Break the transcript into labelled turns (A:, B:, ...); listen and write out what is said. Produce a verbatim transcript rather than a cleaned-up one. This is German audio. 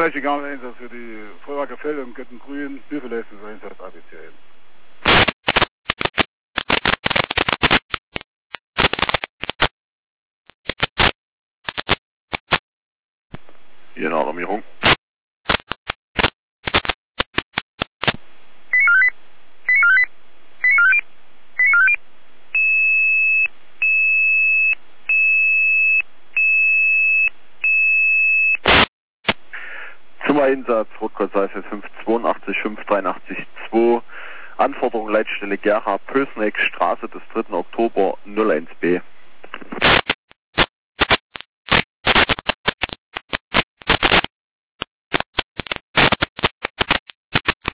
A: Niederländische Garteneinsatz für die Vorwerker Feld und Göttengrün, Hilfeleistungseinsatz A B C M.
B: Hier eine Alarmierung. Einsatz, Rotkreuzseife fünf zwei acht fünf drei acht zwei, Anforderung Leitstelle Gera, Pösneck, Straße des dritten Oktober null eins B.